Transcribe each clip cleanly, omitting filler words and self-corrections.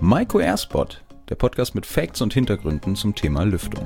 Maiko Airspot, der Podcast mit Facts und Hintergründen zum Thema Lüftung.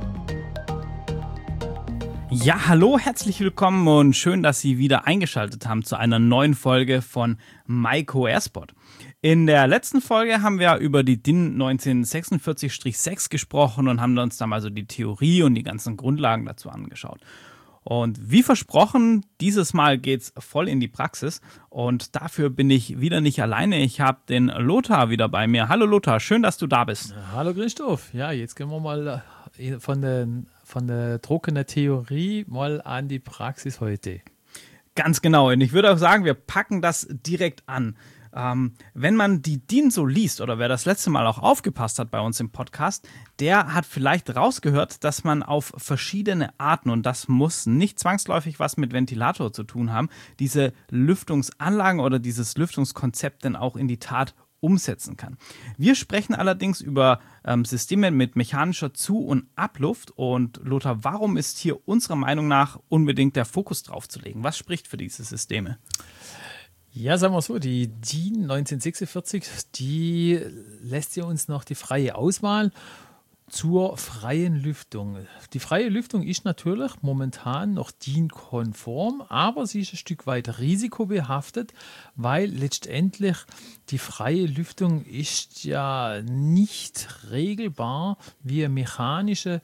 Ja, hallo, herzlich willkommen und schön, dass Sie wieder eingeschaltet haben zu einer neuen Folge von Maiko Airspot. In der letzten Folge haben wir über die DIN 1946-6 gesprochen und haben uns da mal so die Theorie und die ganzen Grundlagen dazu angeschaut. Und wie versprochen, dieses Mal geht's voll in die Praxis und dafür bin ich wieder nicht alleine. Ich habe den Lothar wieder bei mir. Hallo Lothar, schön, dass du da bist. Hallo Christoph. Ja, jetzt gehen wir mal von der trockenen Theorie mal an die Praxis heute. Ganz genau. Und ich würde auch sagen, wir packen das direkt an. Wenn man die DIN so liest oder wer das letzte Mal auch aufgepasst hat bei uns im Podcast, der hat vielleicht rausgehört, dass man auf verschiedene Arten, und das muss nicht zwangsläufig was mit Ventilator zu tun haben, diese Lüftungsanlagen oder dieses Lüftungskonzept dann auch in die Tat umsetzen kann. Wir sprechen allerdings über Systeme mit mechanischer Zu- und Abluft. Und Lothar, warum ist hier unserer Meinung nach unbedingt der Fokus drauf zu legen? Was spricht für diese Systeme? Ja, sagen wir so, die DIN 1946, die lässt ja uns noch die freie Auswahl zur freien Lüftung. Die freie Lüftung ist natürlich momentan noch DIN-konform, aber sie ist ein Stück weit risikobehaftet, weil letztendlich die freie Lüftung ist ja nicht regelbar wie eine mechanische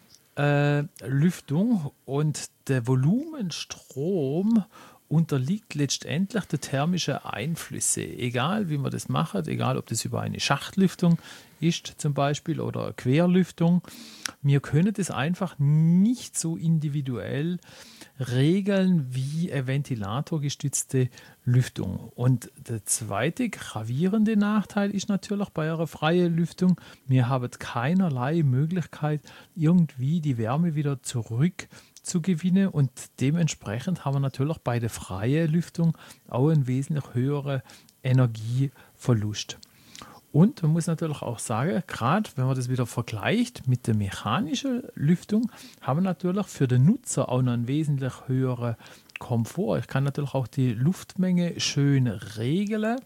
Lüftung und der Volumenstrom unterliegt letztendlich der thermischen Einflüsse. Egal, wie man das macht, egal, ob das über eine Schachtlüftung ist zum Beispiel oder eine Querlüftung. Wir können das einfach nicht so individuell regeln wie eine ventilatorgestützte Lüftung. Und der zweite gravierende Nachteil ist natürlich bei einer freien Lüftung, wir haben keinerlei Möglichkeit, irgendwie die Wärme wieder zurück zu gewinnen und dementsprechend haben wir natürlich bei der freien Lüftung auch einen wesentlich höheren Energieverlust. Und man muss natürlich auch sagen, gerade wenn man das wieder vergleicht mit der mechanischen Lüftung, haben wir natürlich für den Nutzer auch noch einen wesentlich höheren Komfort. Ich kann natürlich auch die Luftmenge schön regeln.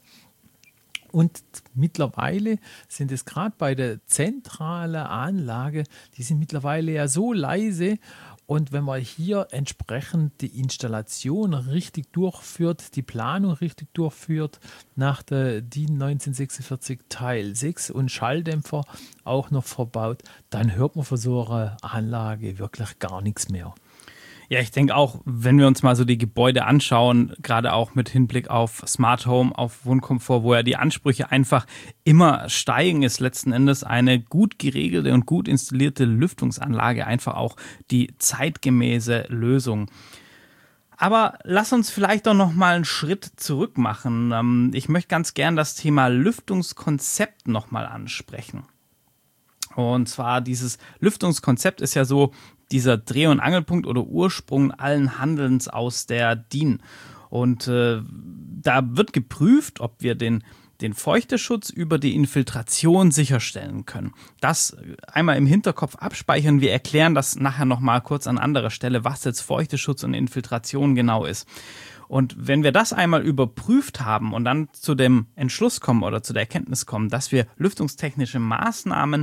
Und mittlerweile sind es gerade bei der zentralen Anlage, die sind mittlerweile ja so leise. Und wenn man hier entsprechend die Installation richtig durchführt, die Planung richtig durchführt, nach der DIN 1946 Teil 6 und Schalldämpfer auch noch verbaut, dann hört man von so einer Anlage wirklich gar nichts mehr. Ja, ich denke auch, wenn wir uns mal so die Gebäude anschauen, gerade auch mit Hinblick auf Smart Home, auf Wohnkomfort, wo ja die Ansprüche einfach immer steigen, ist letzten Endes eine gut geregelte und gut installierte Lüftungsanlage einfach auch die zeitgemäße Lösung. Aber lass uns vielleicht doch noch mal einen Schritt zurück machen. Ich möchte ganz gern das Thema Lüftungskonzept noch mal ansprechen. Und zwar dieses Lüftungskonzept ist ja so dieser Dreh- und Angelpunkt oder Ursprung allen Handelns aus der DIN. Und da wird geprüft, ob wir den Feuchteschutz über die Infiltration sicherstellen können. Das einmal im Hinterkopf abspeichern. Wir erklären das nachher nochmal kurz an anderer Stelle, was jetzt Feuchteschutz und Infiltration genau ist. Und wenn wir das einmal überprüft haben und dann zu dem Entschluss kommen oder zu der Erkenntnis kommen, dass wir lüftungstechnische Maßnahmen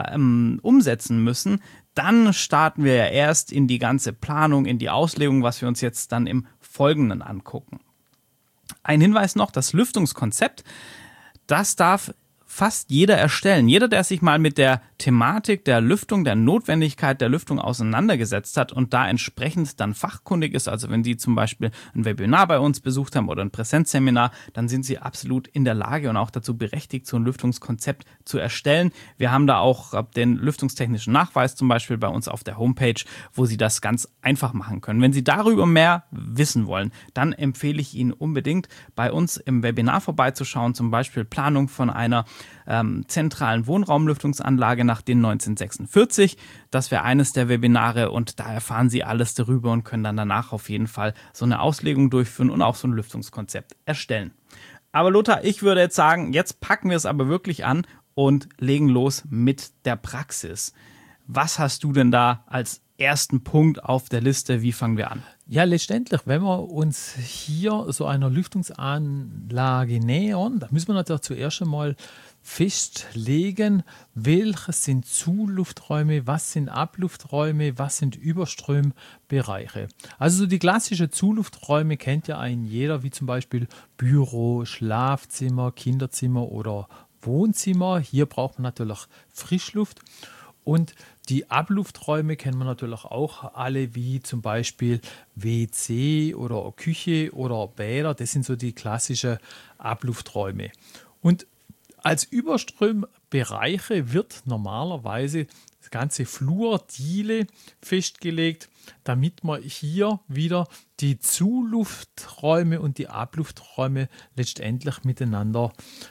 umsetzen müssen, dann starten wir ja erst in die ganze Planung, in die Auslegung, was wir uns jetzt dann im Folgenden angucken. Ein Hinweis noch, das Lüftungskonzept, das darf fast jeder erstellen. Jeder, der sich mal mit der Thematik der Lüftung, der Notwendigkeit der Lüftung auseinandergesetzt hat und da entsprechend dann fachkundig ist, also wenn Sie zum Beispiel ein Webinar bei uns besucht haben oder ein Präsenzseminar, dann sind Sie absolut in der Lage und auch dazu berechtigt, so ein Lüftungskonzept zu erstellen. Wir haben da auch den lüftungstechnischen Nachweis zum Beispiel bei uns auf der Homepage, wo Sie das ganz einfach machen können. Wenn Sie darüber mehr wissen wollen, dann empfehle ich Ihnen unbedingt, bei uns im Webinar vorbeizuschauen, zum Beispiel Planung von einer zentralen Wohnraumlüftungsanlage nach DIN 1946. Das wäre eines der Webinare und da erfahren Sie alles darüber und können dann danach auf jeden Fall so eine Auslegung durchführen und auch so ein Lüftungskonzept erstellen. Aber Lothar, ich würde jetzt sagen, jetzt packen wir es aber wirklich an und legen los mit der Praxis. Was hast du denn da als ersten Punkt auf der Liste. Wie fangen wir an? Ja, letztendlich, wenn wir uns hier so einer Lüftungsanlage nähern, da müssen wir natürlich zuerst einmal festlegen, welches sind Zulufträume, was sind Ablufträume, was sind Überströmbereiche. Also so die klassischen Zulufträume kennt ja jeder, wie zum Beispiel Büro, Schlafzimmer, Kinderzimmer oder Wohnzimmer. Hier braucht man natürlich Frischluft. Und die Ablufträume kennen wir natürlich auch alle, wie zum Beispiel WC oder Küche oder Bäder. Das sind so die klassischen Ablufträume. Und als Überströmbereiche wird normalerweise das ganze Flurdiele festgelegt, damit man hier wieder die Zulufträume und die Ablufträume letztendlich miteinander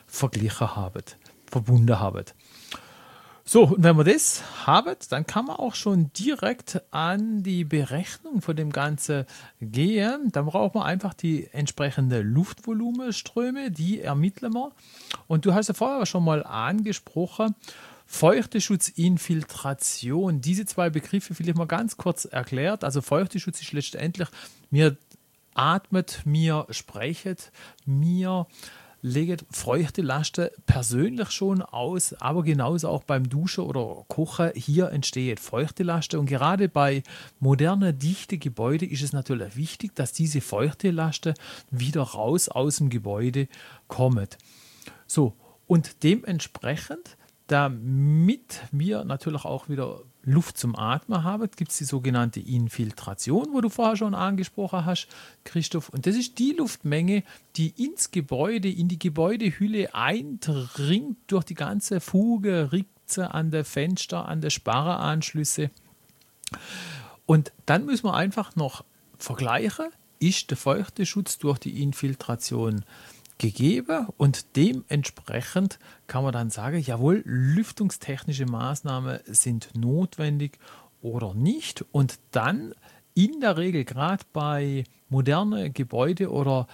verbunden haben. So, und wenn wir das haben, dann kann man auch schon direkt an die Berechnung von dem Ganzen gehen. Dann braucht man einfach die entsprechende Luftvolumenströme, die ermitteln wir. Und du hast ja vorher schon mal angesprochen, Feuchteschutz, Infiltration. Diese zwei Begriffe vielleicht mal ganz kurz erklärt. Also Feuchteschutz ist letztendlich, mir atmet, mir sprechet, mir legt feuchte Lasten persönlich schon aus, aber genauso auch beim Duschen oder Kochen. Hier entsteht feuchte Lasten und gerade bei modernen, dichten Gebäuden ist es natürlich wichtig, dass diese feuchte Lasten wieder raus aus dem Gebäude kommen. So, und dementsprechend, damit wir natürlich auch wieder Luft zum Atmen haben, gibt es die sogenannte Infiltration, wo du vorher schon angesprochen hast, Christoph. Und das ist die Luftmenge, die ins Gebäude, in die Gebäudehülle eindringt durch die ganze Fuge, Ritze an der Fenster, an der Sparrenanschlüsse. Und dann müssen wir einfach noch vergleichen, ist der Feuchteschutz durch die Infiltration gegeben und dementsprechend kann man dann sagen, jawohl, lüftungstechnische Maßnahmen sind notwendig oder nicht und dann in der Regel gerade bei modernen Gebäuden oder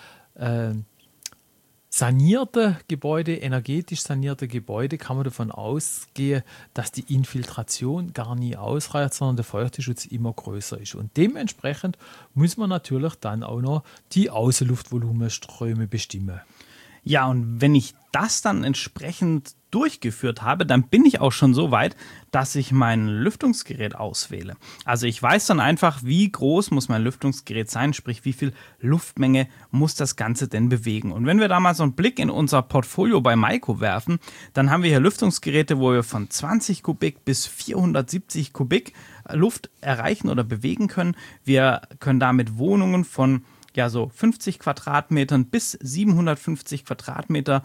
sanierte Gebäude, energetisch sanierte Gebäude, kann man davon ausgehen, dass die Infiltration gar nie ausreicht, sondern der Feuchteschutz immer größer ist. Und dementsprechend muss man natürlich dann auch noch die Außenluftvolumenströme bestimmen. Ja, und wenn ich das dann entsprechend durchgeführt habe, dann bin ich auch schon so weit, dass ich mein Lüftungsgerät auswähle. Also ich weiß dann einfach, wie groß muss mein Lüftungsgerät sein, sprich wie viel Luftmenge muss das Ganze denn bewegen. Und wenn wir da mal so einen Blick in unser Portfolio bei Maiko werfen, dann haben wir hier Lüftungsgeräte, wo wir von 20 Kubik bis 470 Kubik Luft erreichen oder bewegen können. Wir können damit Wohnungen von so 50 Quadratmetern bis 750 Quadratmeter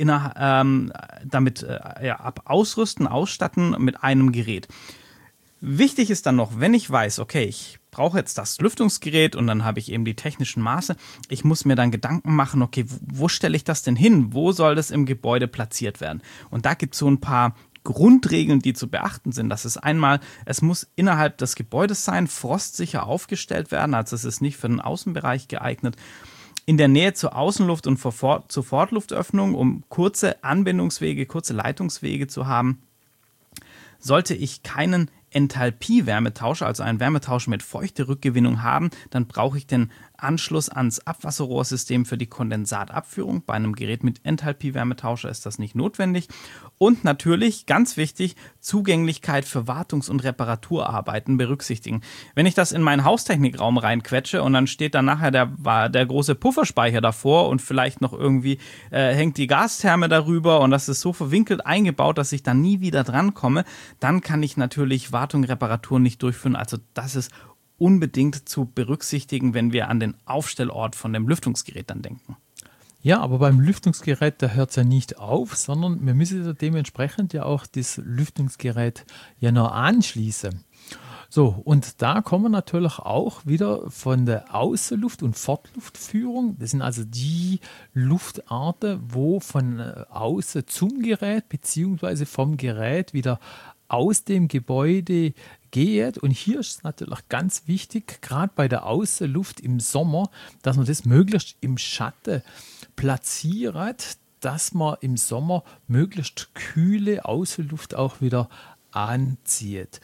damit ausrüsten, ausstatten mit einem Gerät. Wichtig ist dann noch, wenn ich weiß, okay, ich brauche jetzt das Lüftungsgerät und dann habe ich eben die technischen Maße, ich muss mir dann Gedanken machen, okay, wo stelle ich das denn hin? Wo soll das im Gebäude platziert werden? Und da gibt es so ein paar Grundregeln, die zu beachten sind. Das ist einmal, es muss innerhalb des Gebäudes sein, frostsicher aufgestellt werden, also es ist nicht für den Außenbereich geeignet. In der Nähe zur Außenluft und zur Fortluftöffnung, um kurze Anbindungswege, kurze Leitungswege zu haben, sollte ich keinen Enthalpie-Wärmetausch, also einen Wärmetausch mit Feuchte-Rückgewinnung haben, dann brauche ich den Anschluss ans Abwasserrohrsystem für die Kondensatabführung. Bei einem Gerät mit Enthalpie-Wärmetauscher ist das nicht notwendig. Und natürlich, ganz wichtig, Zugänglichkeit für Wartungs- und Reparaturarbeiten berücksichtigen. Wenn ich das in meinen Haustechnikraum reinquetsche und dann steht dann nachher der große Pufferspeicher davor und vielleicht noch irgendwie hängt die Gastherme darüber und das ist so verwinkelt eingebaut, dass ich dann nie wieder drankomme, dann kann ich natürlich Wartung, Reparatur nicht durchführen. Also das ist unbedingt zu berücksichtigen, wenn wir an den Aufstellort von dem Lüftungsgerät dann denken. Ja, aber beim Lüftungsgerät, da hört es ja nicht auf, sondern wir müssen ja dementsprechend ja auch das Lüftungsgerät ja noch anschließen. So, und da kommen wir natürlich auch wieder von der Außenluft- und Fortluftführung. Das sind also die Luftarten, wo von außen zum Gerät beziehungsweise vom Gerät wieder aus dem Gebäude geht. Und hier ist es natürlich ganz wichtig, gerade bei der Außenluft im Sommer, dass man das möglichst im Schatten platziert, dass man im Sommer möglichst kühle Außenluft auch wieder anzieht.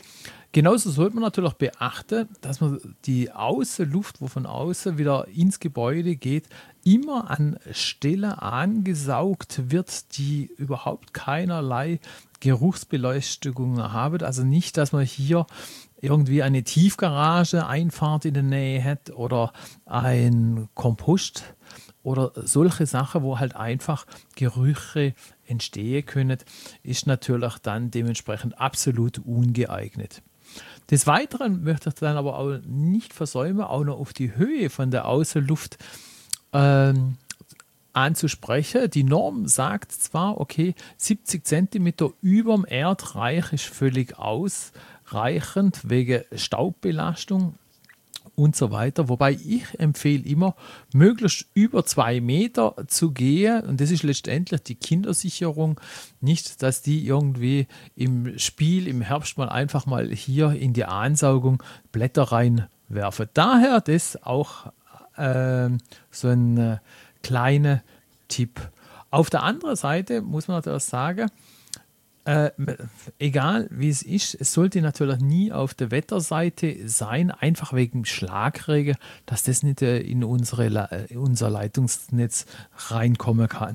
Genauso sollte man natürlich beachten, dass man die Außenluft, wo von außen wieder ins Gebäude geht, immer an Stellen angesaugt wird, die überhaupt keinerlei Geruchsbelästigung haben. Also nicht, dass man hier irgendwie eine Tiefgarage, Einfahrt in der Nähe hat oder ein Kompost oder solche Sachen, wo halt einfach Gerüche entstehen können, ist natürlich dann dementsprechend absolut ungeeignet. Des Weiteren möchte ich dann aber auch nicht versäumen, auch noch auf die Höhe von der Außenluft anzusprechen. Die Norm sagt zwar, okay, 70 cm über dem Erdreich ist völlig ausreichend wegen Staubbelastung und so weiter. Wobei ich empfehle immer, möglichst über 2 Meter zu gehen. Und das ist letztendlich die Kindersicherung. Nicht, dass die irgendwie im Spiel im Herbst einfach mal hier in die Ansaugung Blätter reinwerfen. Daher das auch so ein kleiner Tipp. Auf der anderen Seite muss man natürlich sagen, egal wie es ist, es sollte natürlich nie auf der Wetterseite sein, einfach wegen Schlagregen, dass das nicht in unser Leitungsnetz reinkommen kann.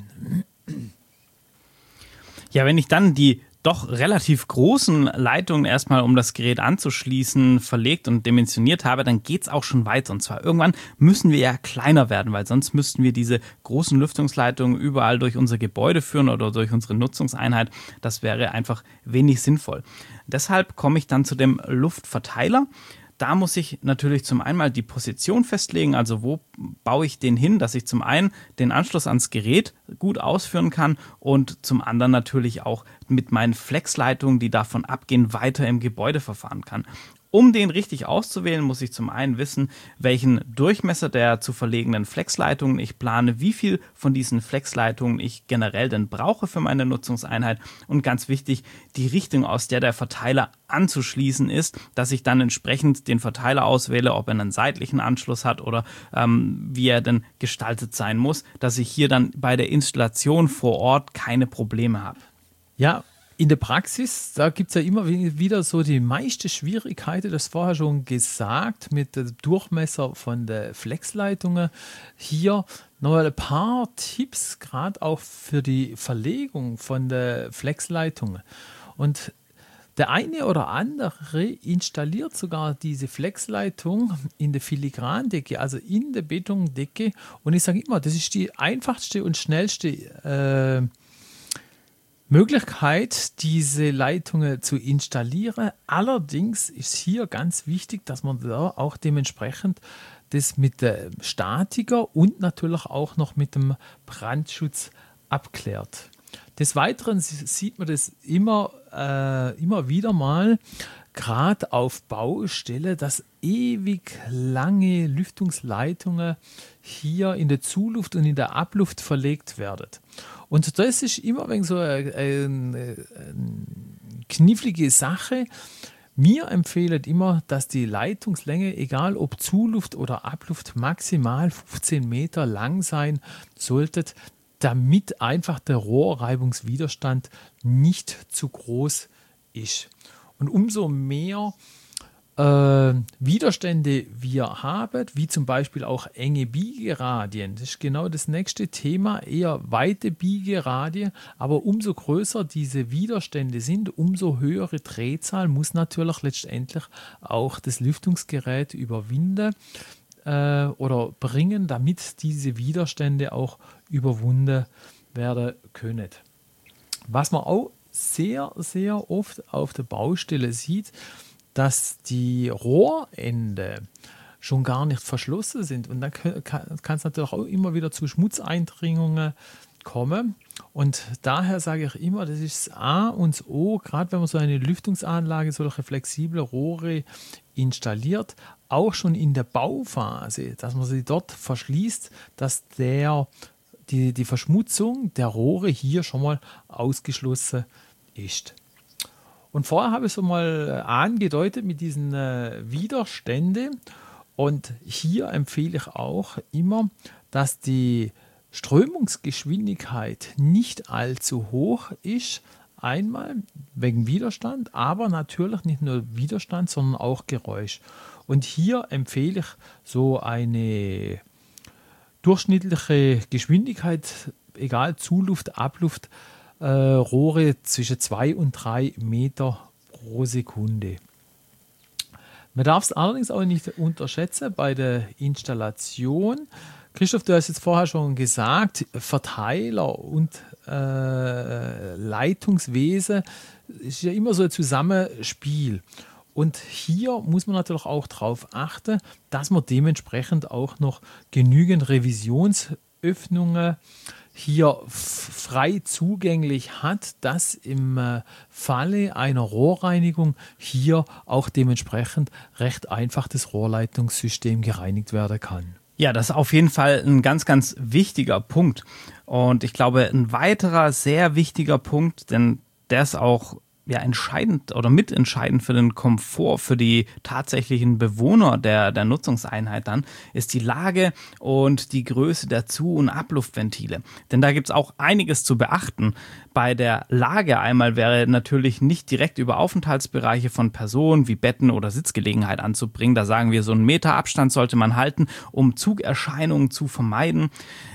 Ja, wenn ich dann die doch relativ großen Leitungen erstmal, um das Gerät anzuschließen, verlegt und dimensioniert habe, dann geht es auch schon weiter. Und zwar irgendwann müssen wir ja kleiner werden, weil sonst müssten wir diese großen Lüftungsleitungen überall durch unser Gebäude führen oder durch unsere Nutzungseinheit. Das wäre einfach wenig sinnvoll. Deshalb komme ich dann zu dem Luftverteiler. Da muss ich natürlich zum einen mal die Position festlegen, also wo baue ich den hin, dass ich zum einen den Anschluss ans Gerät gut ausführen kann und zum anderen natürlich auch mit meinen Flexleitungen, die davon abgehen, weiter im Gebäude verfahren kann. Um den richtig auszuwählen, muss ich zum einen wissen, welchen Durchmesser der zu verlegenen Flexleitungen ich plane, wie viel von diesen Flexleitungen ich generell denn brauche für meine Nutzungseinheit und ganz wichtig, die Richtung, aus der der Verteiler anzuschließen ist, dass ich dann entsprechend den Verteiler auswähle, ob er einen seitlichen Anschluss hat oder wie er denn gestaltet sein muss, dass ich hier dann bei der Installation vor Ort keine Probleme habe. Ja, in der Praxis, da gibt es ja immer wieder so die meiste Schwierigkeiten, das vorher schon gesagt, mit dem Durchmesser von der Flexleitungen. Hier noch ein paar Tipps, gerade auch für die Verlegung von der Flexleitungen. Und der eine oder andere installiert sogar diese Flexleitung in der Filigrandecke, also in der Betondecke. Und ich sage immer, das ist die einfachste und schnellste Möglichkeit, diese Leitungen zu installieren. Allerdings ist hier ganz wichtig, dass man da auch dementsprechend das mit dem Statiker und natürlich auch noch mit dem Brandschutz abklärt. Des Weiteren sieht man das immer wieder mal, gerade auf Baustelle, dass ewig lange Lüftungsleitungen hier in der Zuluft und in der Abluft verlegt werden. Und das ist immer ein so eine knifflige Sache. Wir empfehlen immer, dass die Leitungslänge, egal ob Zuluft oder Abluft, maximal 15 Meter lang sein sollte, damit einfach der Rohrreibungswiderstand nicht zu groß ist. Und umso mehr Widerstände wir haben, wie zum Beispiel auch enge Biegeradien. Das ist genau das nächste Thema, eher weite Biegeradien, aber umso größer diese Widerstände sind, umso höhere Drehzahl muss natürlich letztendlich auch das Lüftungsgerät überwinden oder bringen, damit diese Widerstände auch überwunden werden können. Was man auch sehr, sehr oft auf der Baustelle sieht, dass die Rohrende schon gar nicht verschlossen sind. Und dann kann es natürlich auch immer wieder zu Schmutzeindringungen kommen. Und daher sage ich immer, das ist das A und das O, gerade wenn man so eine Lüftungsanlage, solche flexible Rohre installiert, auch schon in der Bauphase, dass man sie dort verschließt, dass die Verschmutzung der Rohre hier schon mal ausgeschlossen ist. Und vorher habe ich so mal angedeutet mit diesen Widerständen. Und hier empfehle ich auch immer, dass die Strömungsgeschwindigkeit nicht allzu hoch ist, Einmal wegen Widerstand, aber natürlich nicht nur Widerstand, sondern auch Geräusch. Und hier empfehle ich so eine durchschnittliche Geschwindigkeit, egal Zuluft, Abluft, Rohre zwischen 2 und 3 Meter pro Sekunde. Man darf es allerdings auch nicht unterschätzen bei der Installation. Christoph, du hast jetzt vorher schon gesagt, Verteiler und Leitungswesen ist ja immer so ein Zusammenspiel. Und hier muss man natürlich auch darauf achten, dass man dementsprechend auch noch genügend Revisionsöffnungen hier frei zugänglich hat, dass im Falle einer Rohrreinigung hier auch dementsprechend recht einfach das Rohrleitungssystem gereinigt werden kann. Ja, das ist auf jeden Fall ein ganz, ganz wichtiger Punkt. Und ich glaube, ein weiterer sehr wichtiger Punkt, denn der ist auch entscheidend oder mitentscheidend für den Komfort, für die tatsächlichen Bewohner der Nutzungseinheit dann, ist die Lage und die Größe der Zu- und Abluftventile. Denn da gibt es auch einiges zu beachten. Bei der Lage einmal wäre natürlich nicht direkt über Aufenthaltsbereiche von Personen wie Betten oder Sitzgelegenheit anzubringen. Da sagen wir, so 1 Meter Abstand sollte man halten, um Zugerscheinungen zu vermeiden.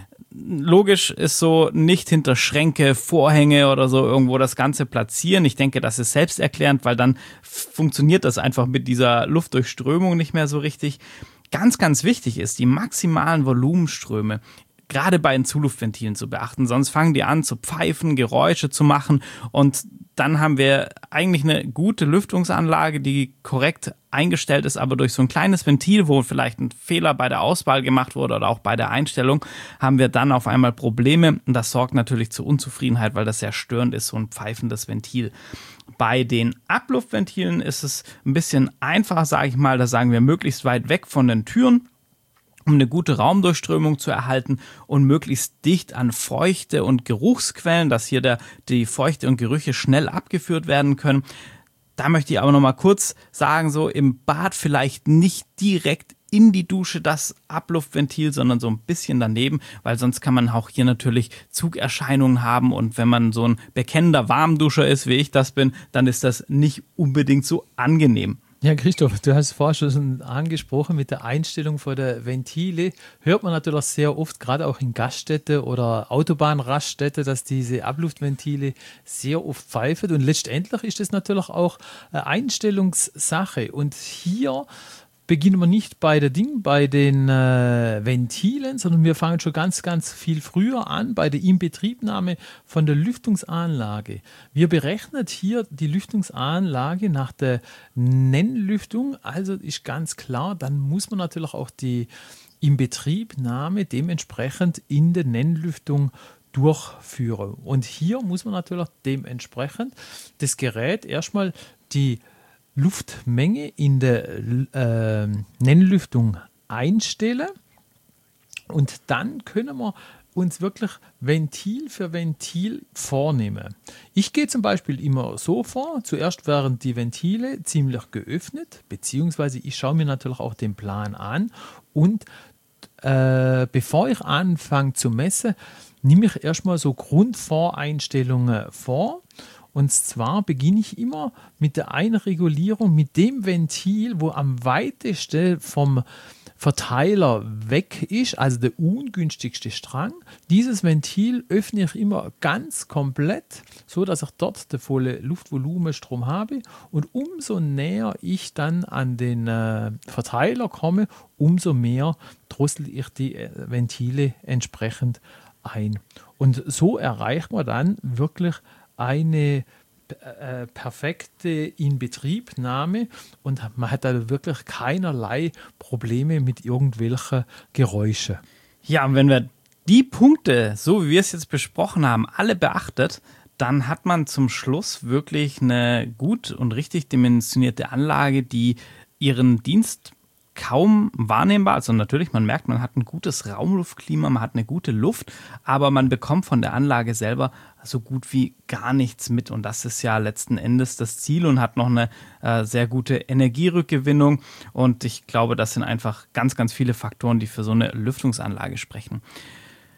Logisch ist so, nicht hinter Schränke, Vorhänge oder so irgendwo das Ganze platzieren. Ich denke, das ist selbsterklärend, weil dann funktioniert das einfach mit dieser Luftdurchströmung nicht mehr so richtig. Ganz, ganz wichtig ist, die maximalen Volumenströme gerade bei den Zuluftventilen zu beachten. Sonst fangen die an zu pfeifen, Geräusche zu machen und dann haben wir eigentlich eine gute Lüftungsanlage, die korrekt eingestellt ist, aber durch so ein kleines Ventil, wo vielleicht ein Fehler bei der Auswahl gemacht wurde oder auch bei der Einstellung, haben wir dann auf einmal Probleme und das sorgt natürlich zu Unzufriedenheit, weil das sehr störend ist, so ein pfeifendes Ventil. Bei den Abluftventilen ist es ein bisschen einfacher, sage ich mal, da sagen wir möglichst weit weg von den Türen, um eine gute Raumdurchströmung zu erhalten und möglichst dicht an Feuchte und Geruchsquellen, dass hier die Feuchte und Gerüche schnell abgeführt werden können. Da möchte ich aber noch mal kurz sagen, so im Bad vielleicht nicht direkt in die Dusche das Abluftventil, sondern so ein bisschen daneben, weil sonst kann man auch hier natürlich Zugerscheinungen haben und wenn man so ein bekennender Warmduscher ist, wie ich das bin, dann ist das nicht unbedingt so angenehm. Ja, Christoph, du hast vorher schon angesprochen mit der Einstellung von der Ventile. Hört man natürlich sehr oft, gerade auch in Gaststätten oder Autobahnraststätten, dass diese Abluftventile sehr oft pfeifen. Und letztendlich ist das natürlich auch eine Einstellungssache. Und hier beginnen wir nicht bei den Ventilen, sondern wir fangen schon ganz, ganz viel früher an bei der Inbetriebnahme von der Lüftungsanlage. Wir berechnen hier die Lüftungsanlage nach der Nennlüftung, also ist ganz klar, dann muss man natürlich auch die Inbetriebnahme dementsprechend in der Nennlüftung durchführen. Und hier muss man natürlich dementsprechend das Gerät erstmal die Luftmenge in der Nennlüftung einstellen und dann können wir uns wirklich Ventil für Ventil vornehmen. Ich gehe zum Beispiel immer so vor, zuerst werden die Ventile ziemlich geöffnet, beziehungsweise ich schaue mir natürlich auch den Plan an und bevor ich anfange zu messen, nehme ich erstmal so Grundvoreinstellungen vor. Und zwar beginne ich immer mit der Einregulierung mit dem Ventil, wo am weitesten vom Verteiler weg ist, also der ungünstigste Strang. Dieses Ventil öffne ich immer ganz komplett, so dass ich dort den vollen Luftvolumenstrom habe. Und umso näher ich dann an den Verteiler komme, umso mehr drossel ich die Ventile entsprechend ein. Und so erreicht man dann wirklich eine perfekte Inbetriebnahme und man hat da wirklich keinerlei Probleme mit irgendwelchen Geräuschen. Ja, und wenn wir die Punkte, so wie wir es jetzt besprochen haben, alle beachtet, dann hat man zum Schluss wirklich eine gut und richtig dimensionierte Anlage, die ihren Dienst kaum wahrnehmbar, also natürlich, man merkt, man hat ein gutes Raumluftklima, man hat eine gute Luft, aber man bekommt von der Anlage selber so gut wie gar nichts mit und das ist ja letzten Endes das Ziel und hat noch eine sehr gute Energierückgewinnung und ich glaube, das sind einfach ganz, ganz viele Faktoren, die für so eine Lüftungsanlage sprechen.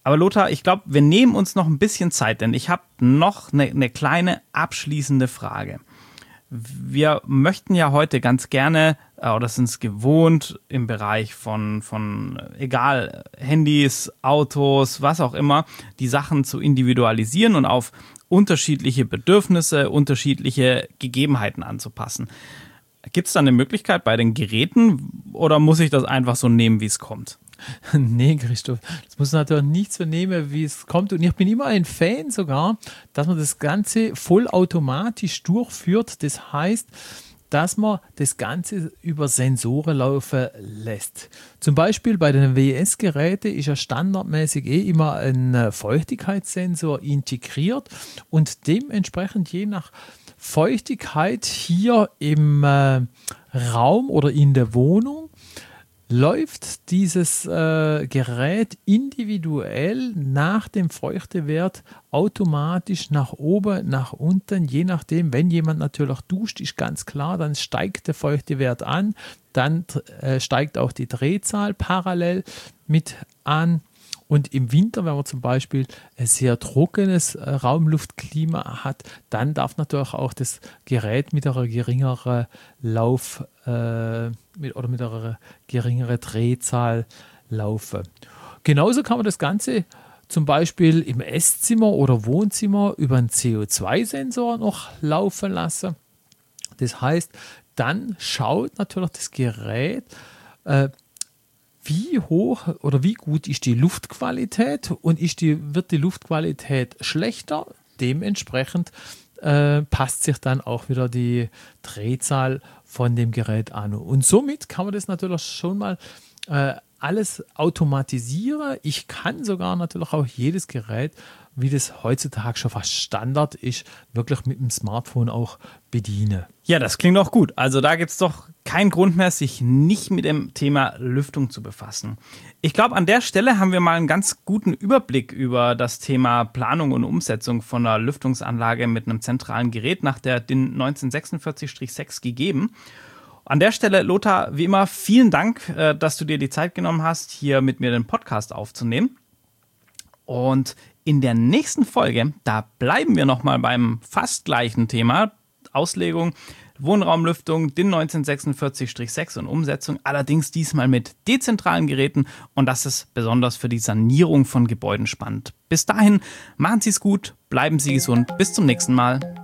Aber Lothar, ich glaube, wir nehmen uns noch ein bisschen Zeit, denn ich habe noch eine kleine abschließende Frage. Wir möchten ja heute ganz gerne, oder sind es gewohnt, im Bereich von egal, Handys, Autos, was auch immer, die Sachen zu individualisieren und auf unterschiedliche Bedürfnisse, unterschiedliche Gegebenheiten anzupassen. Gibt es da eine Möglichkeit bei den Geräten oder muss ich das einfach so nehmen, wie es kommt? Nee, Christoph, das muss natürlich nicht so nehmen, wie es kommt. Und ich bin immer ein Fan sogar, dass man das Ganze vollautomatisch durchführt. Das heißt, dass man das Ganze über Sensoren laufen lässt. Zum Beispiel bei den WS-Geräten ist ja standardmäßig immer ein Feuchtigkeitssensor integriert und dementsprechend je nach Feuchtigkeit hier im Raum oder in der Wohnung läuft dieses Gerät individuell nach dem Feuchtewert automatisch nach oben, nach unten, je nachdem, wenn jemand natürlich duscht, ist ganz klar, dann steigt der Feuchtewert an, dann steigt auch die Drehzahl parallel mit an. Und im Winter, wenn man zum Beispiel ein sehr trockenes Raumluftklima hat, dann darf natürlich auch das Gerät mit einer geringeren mit einer geringeren Drehzahl laufen. Genauso kann man das Ganze zum Beispiel im Esszimmer oder Wohnzimmer über einen CO2-Sensor noch laufen lassen. Das heißt, dann schaut natürlich das Gerät, wie hoch oder wie gut ist die Luftqualität und wird die Luftqualität schlechter, dementsprechend passt sich dann auch wieder die Drehzahl von dem Gerät an. Und somit kann man das natürlich schon mal alles automatisieren. Ich kann sogar natürlich auch jedes Gerät, wie das heutzutage schon fast Standard ist, wirklich mit dem Smartphone auch bedienen. Ja, das klingt auch gut. Also da gibt es doch keinen Grund mehr, sich nicht mit dem Thema Lüftung zu befassen. Ich glaube, an der Stelle haben wir mal einen ganz guten Überblick über das Thema Planung und Umsetzung von einer Lüftungsanlage mit einem zentralen Gerät nach der DIN 1946-6 gegeben. An der Stelle, Lothar, wie immer, vielen Dank, dass du dir die Zeit genommen hast, hier mit mir den Podcast aufzunehmen. Und in der nächsten Folge, da bleiben wir nochmal beim fast gleichen Thema, Auslegung, Wohnraumlüftung, DIN 1946-6 und Umsetzung, allerdings diesmal mit dezentralen Geräten und das ist besonders für die Sanierung von Gebäuden spannend. Bis dahin, machen Sie es gut, bleiben Sie gesund, bis zum nächsten Mal.